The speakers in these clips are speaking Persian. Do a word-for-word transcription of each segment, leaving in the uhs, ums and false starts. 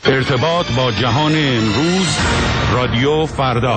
ارتباط با جهان امروز، رادیو فردا.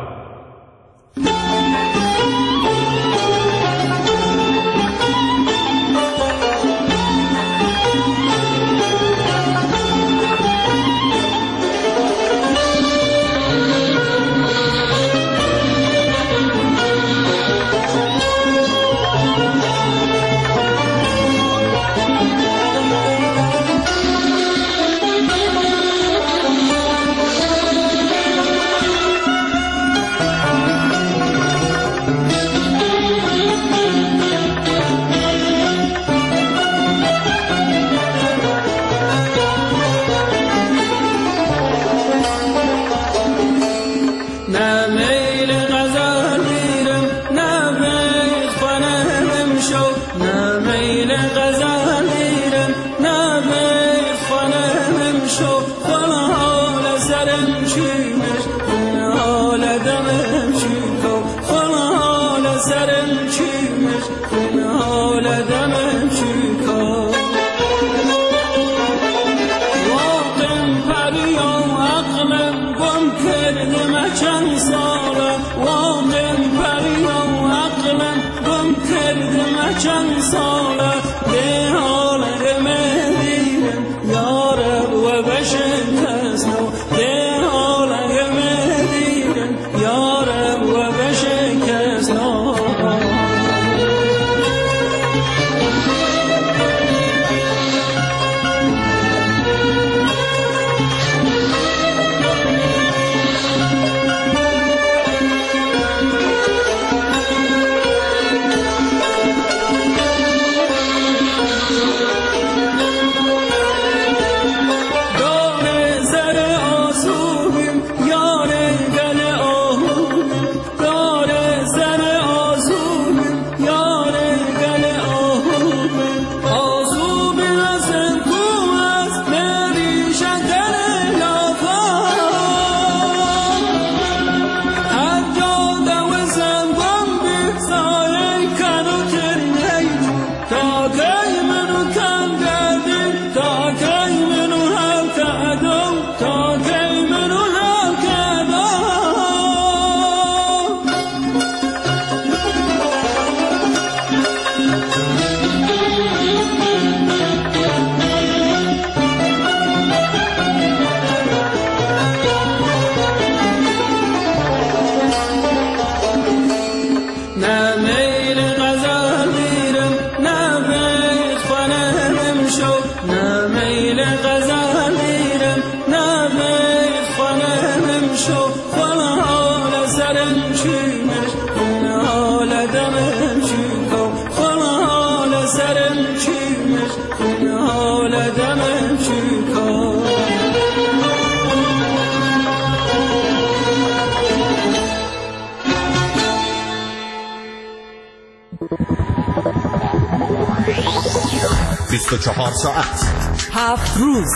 بیست و چهار ساعت، هفت روز،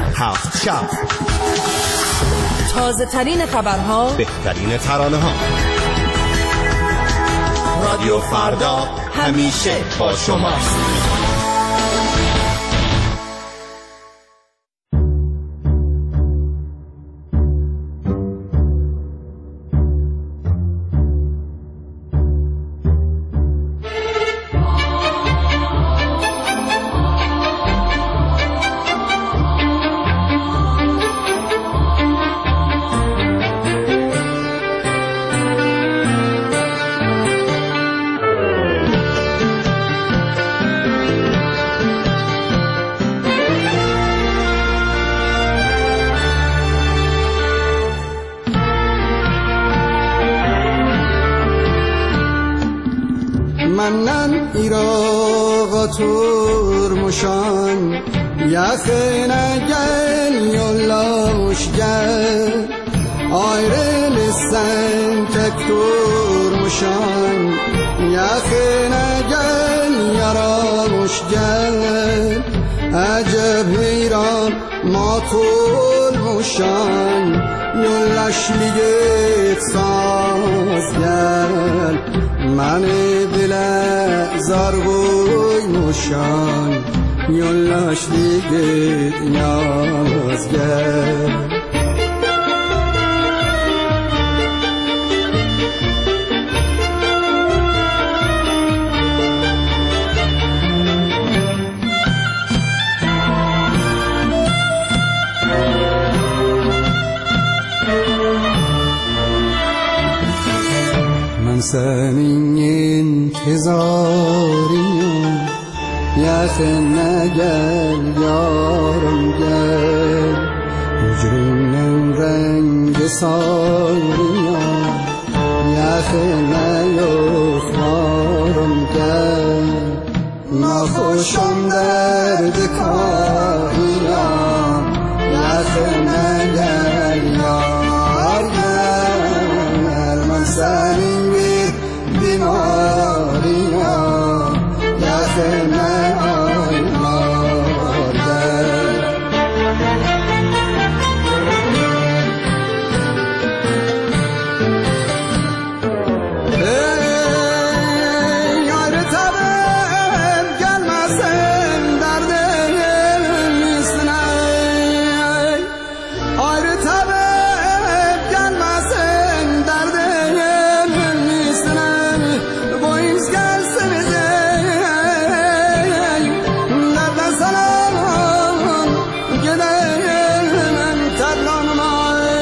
هفت شب، تازه ترین خبرها، بهترین ترانه ها. رادیو فردا همیشه با شماست. منم ایراغا turmuşan yakına gel yollamış gel ayrılırsan tek durmuşan yakına gel yaramış gel acep heyran matulmuşan yollaş ligit saz gel mani bile zar koymuşan yollaş ligit yar سازگر. senin intizarıyım, yakına gel yarım gel. Hücrümün rengi sarıyor, yakına yoklarım gel. Nahoşum derdi kayıyor, yakına gel yar gel. Ben senin Maria, yakına aylar gel. Ey yar tabim gelmesin derdimin üstüne. Yar tabim gelmesin derdimin üstüne. Boyuz gelsin bize, nereden salam gidelim terlanma.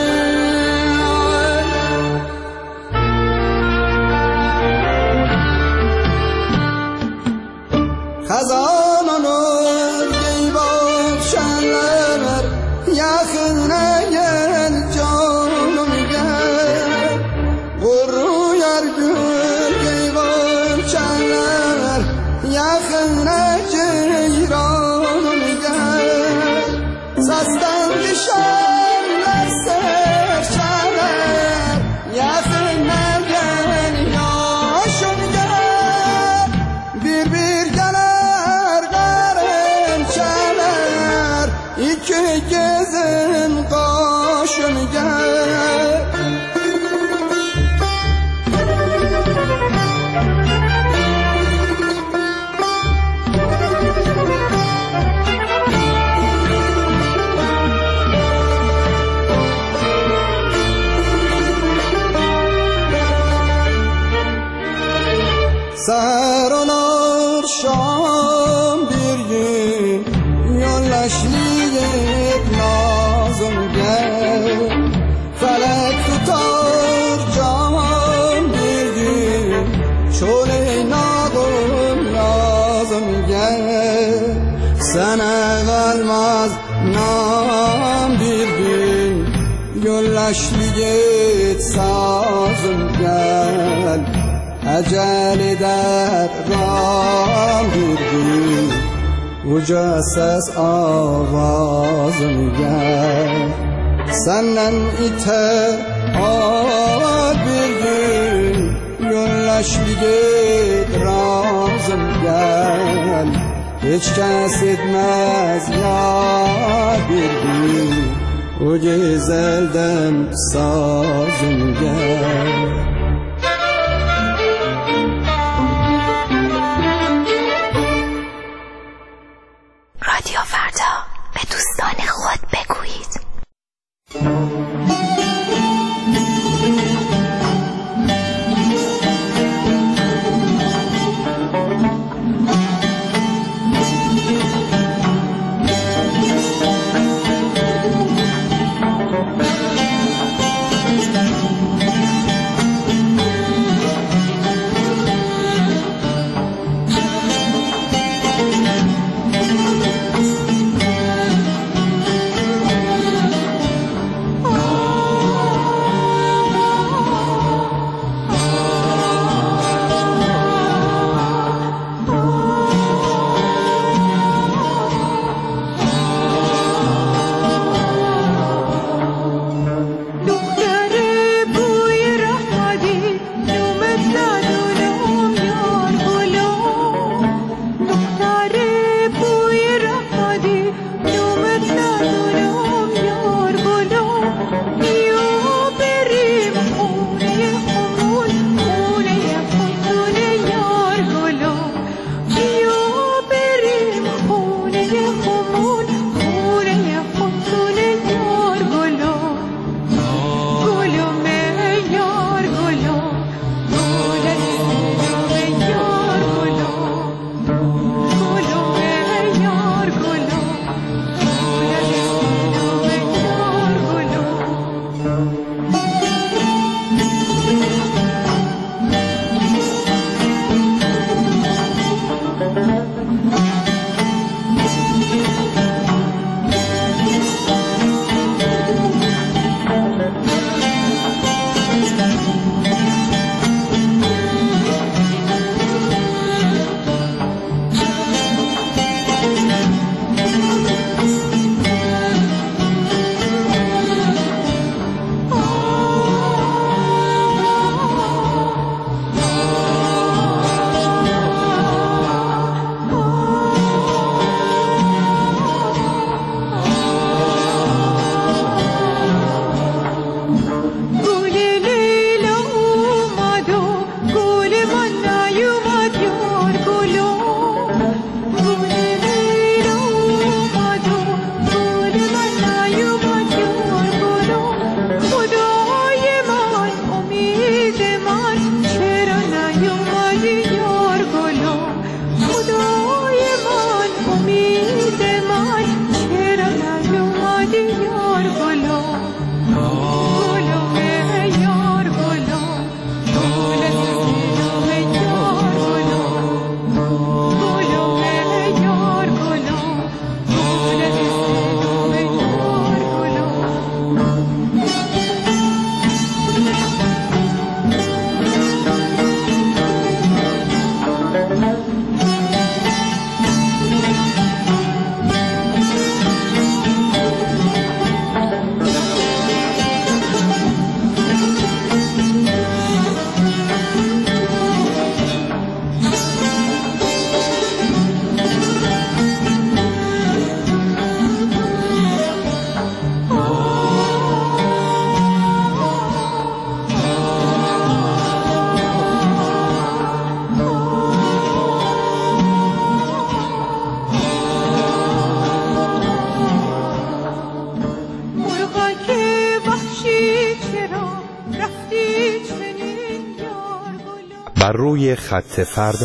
Kazan olur geybat şenler, yakına gel canım gel. Vuru yar gül geybat şenler, yakına ceyranım gel. Sastan düşenler serçeler, yakına gel yaşım gel. Bir bir gelir garipçeler, iki gözün kaşın gel. Seher olur şam bir gün, yolleşlik lazım gel. Felek tutar caman bir gün, çöleynağım lazım gel. Sana kalmaz nam bir gün, yolleşlik sazım gel. Ecel eder ram bir gün, uca ses avazım gel. Senden itaat bir gün, yönleşlik razım gel. Hiç kes etmez ya bir gün, o güzelden sazım gel. رادیو فردا به دوستان خود بگویید. بر روی خط فردا.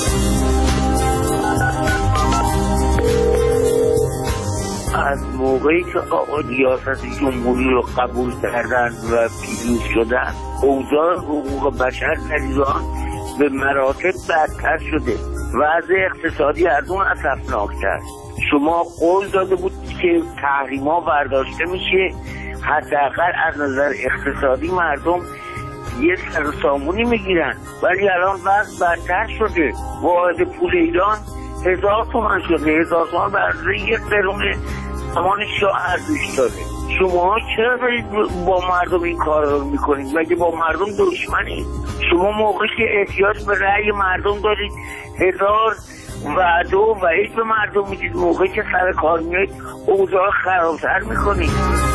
از موقعی که آقا ریاست جمهوری رو قبول کردن و پیروز شدن، اوضاع حقوق بشر در ایران به مراتب بدتر شده. وضع اقتصادی از اون اسفناک‌تر. شما قول داده بود که تحریم‌ها برداشته میشه، حداقل از نظر اقتصادی مردم یه سرسامونی میگیرن، ولی الان وضع بدتر شده. واحد پول ایران هزار تومن شده. هزار تومن برای یک قرون زمان شاه ارزش داره. شما چرا دارید با مردم این کار رو میکنید؟ مگه با مردم دشمنید؟ شما موقعی که احتیاج به رأی مردم دارید هزار وعده و وعید به مردم میدید، موقعی که سر کار میایید اوضاع خرابتر میکنید.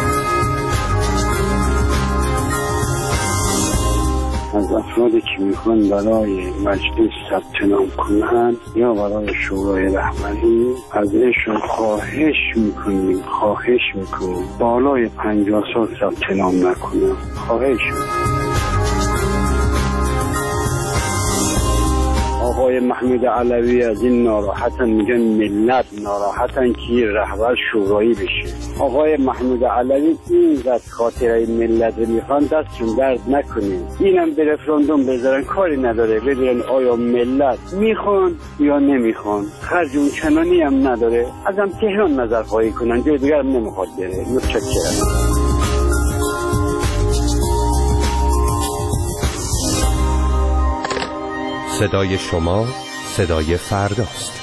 از افرادی که میخوان برای مجلس ثبت نام کنند یا برای شورای رهبری ازشون خواهش میکنیم خواهش میکنیم بالای پنجاه سال ثبت نام نکنند. خواهش میکنیم. آقای محمود علوی از این ناراحتن، میگن ملت ناراحتن که رهبر شورایی بشه. آقای محمود علوی اینقدر خاطره ملت رو میخوان دستشون درد نکنین، اینم به رفراندوم بذارن، کاری نداره ببینن آیا ملت میخوان یا نمیخوان. خرج اون چنانی هم نداره، ازم تهران نظر خواهی کنن، جای دیگر هم نمیخواد بره. متشکرم. صدای شما صدای فرداست.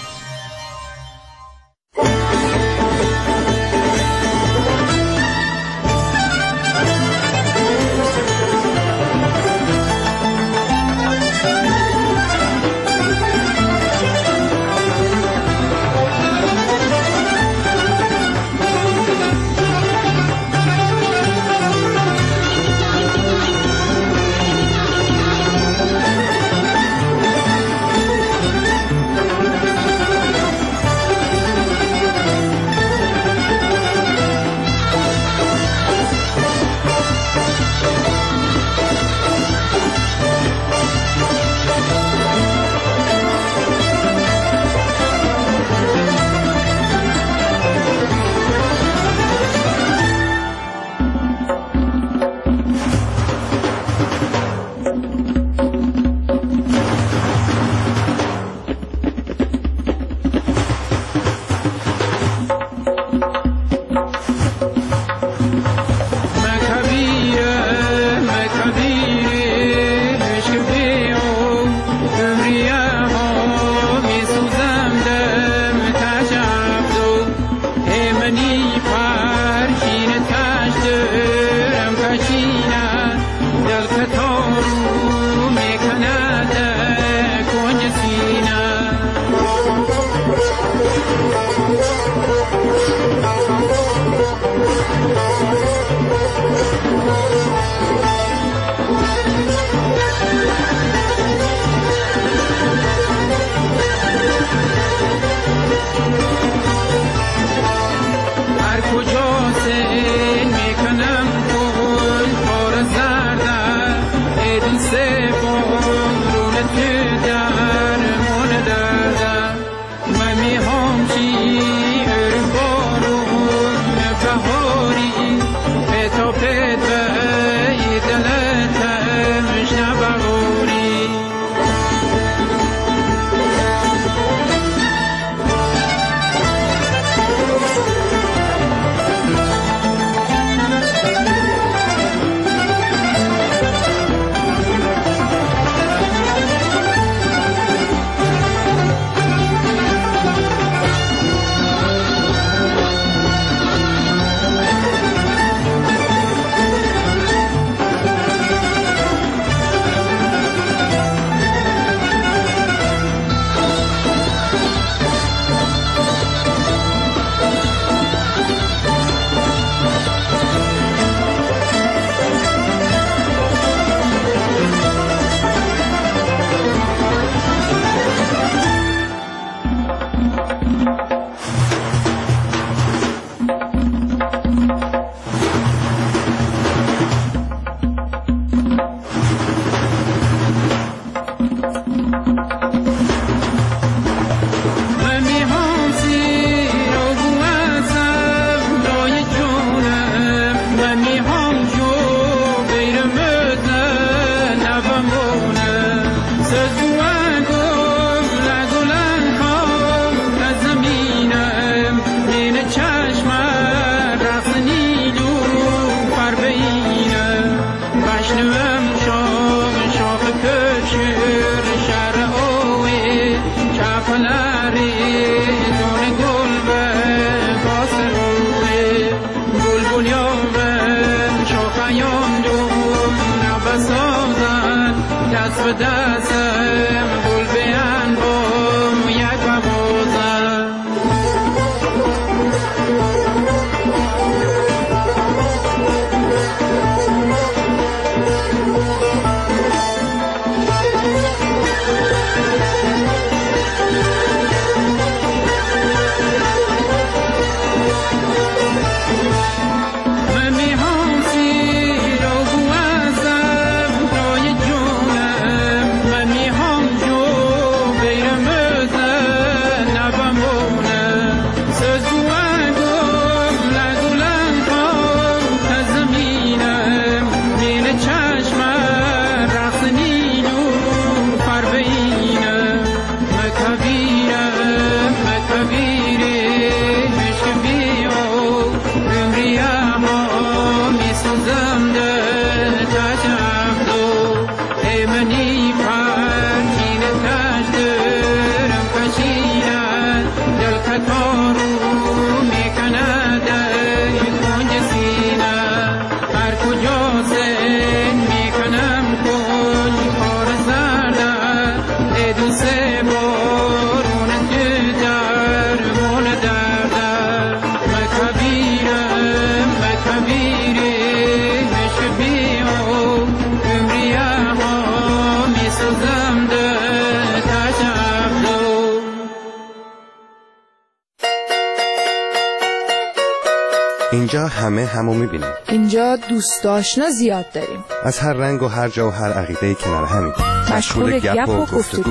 اینجا همه همو میبینیم. اینجا دوست آشنا زیاد داریم. از هر رنگ و هر جا و هر عقیده کنار همین. مشغول گپ و گفتگو.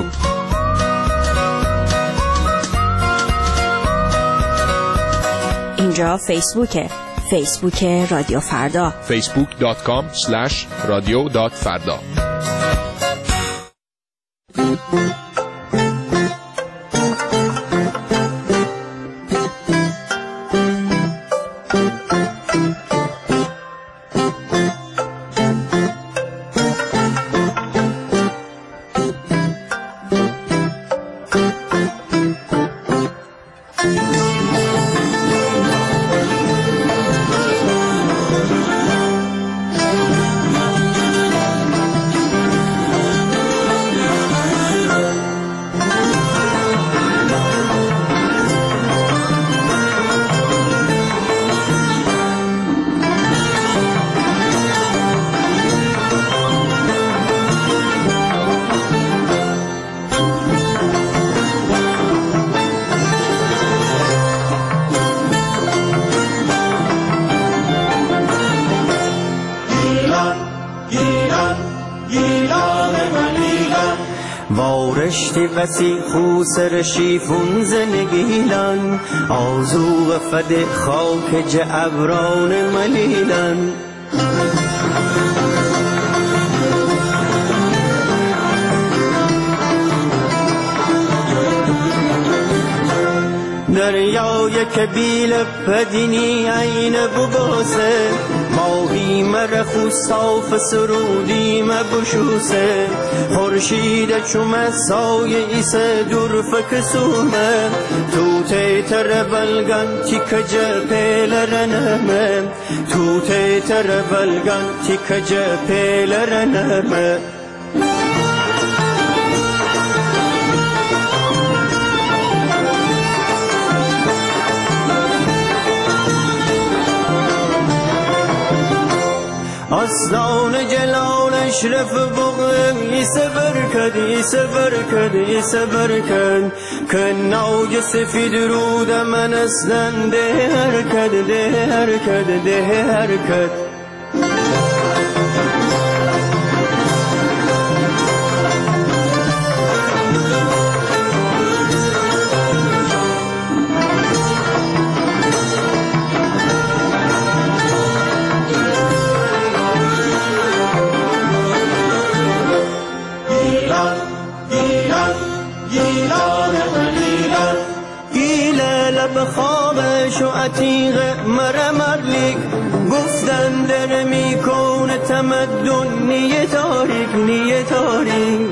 اینجا فیسبوکه. فیسبوک رادیو فردا. فیسبوک دات کام اسلش رادیو دات فردا. وارشتی وسی خوسر شیفون زنگیلن آزوغ فد خاک جعبران ملیلن دریای کبیل پدینی عین بباسه ماهی مرخو صاف سرودی مبشوسه خورشید چوم سایه ایسه دور فکسومه تو تیتر بلگن تیک جپیل رنمه تو تیتر بلگن تیک جپیل رنمه اسنان جلال اشرف بغم یسبر کد یسبر کد یسبر کد کناج سفید رود من اسنن ده حرکت ده حرکت ده حرکت بخوابش و عتیق مرمرلیک گفتن در میکون تمدن نیه تاریک نیه تاریک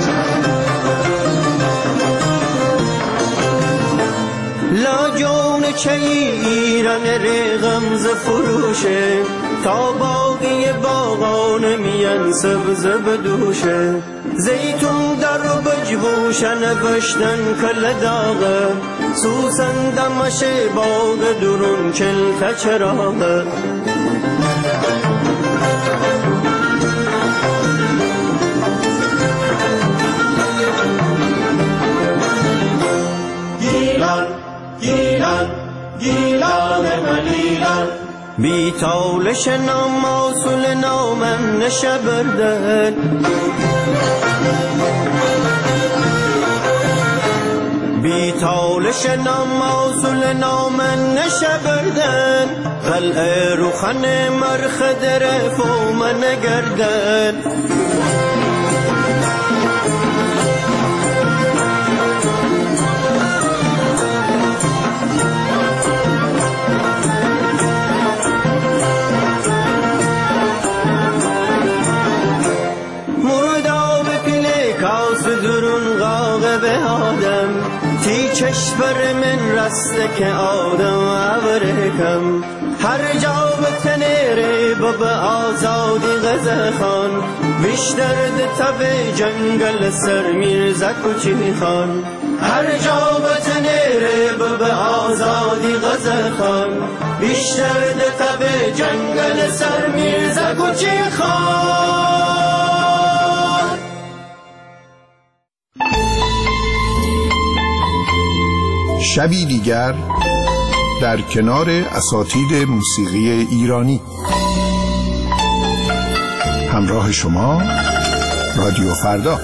لا جون کوچه ایران رغم ز فروشه تا باقی باغان میان سبز بدوشه زیتون در و بجبوشه نوشتن کل داغه سوسن دمش باغ درون چل چراغه گیلان گیلان گیلان ملیلان بی تالش نام موصول نامن نشبردن بی تالش نام موصول نامن نشبردن قلعه روخن مرخد رفو من گردن تی چشبر من رسته که آدم عبرکم هر جا به تنیره با آزادی غزه خان بیشتر ده تب جنگل سر میرزا کچی خان هر جا به تنیره با آزادی غزه خان بیشتر ده تب جنگل سر میرزا کچی خان. شبی دیگر در کنار اساتید موسیقی ایرانی همراه شما رادیو فردا.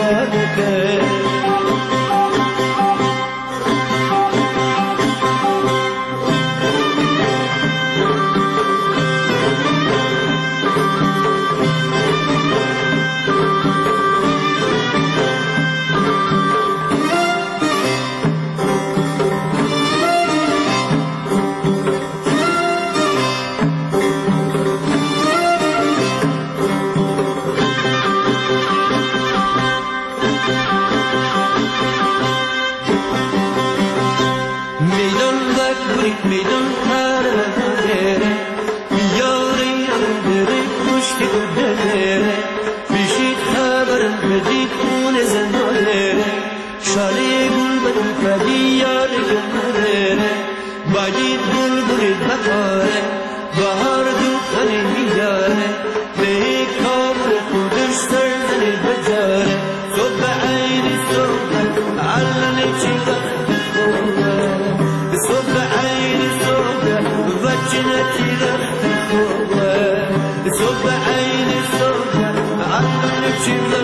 یادته میدون هر بره بیاری بره کشتی بره بیشید خبر بدید اون زناره شالی گل بدون فدی یار گمره باید گل بری بکاره بهار دوخنی میاره به کامر خودش سرزنی بجاره صبح عینی صبح علنی چی وقت صبح عینی صبح وجنتی وقت خوبه صبح عینی صبح علنی چی وقت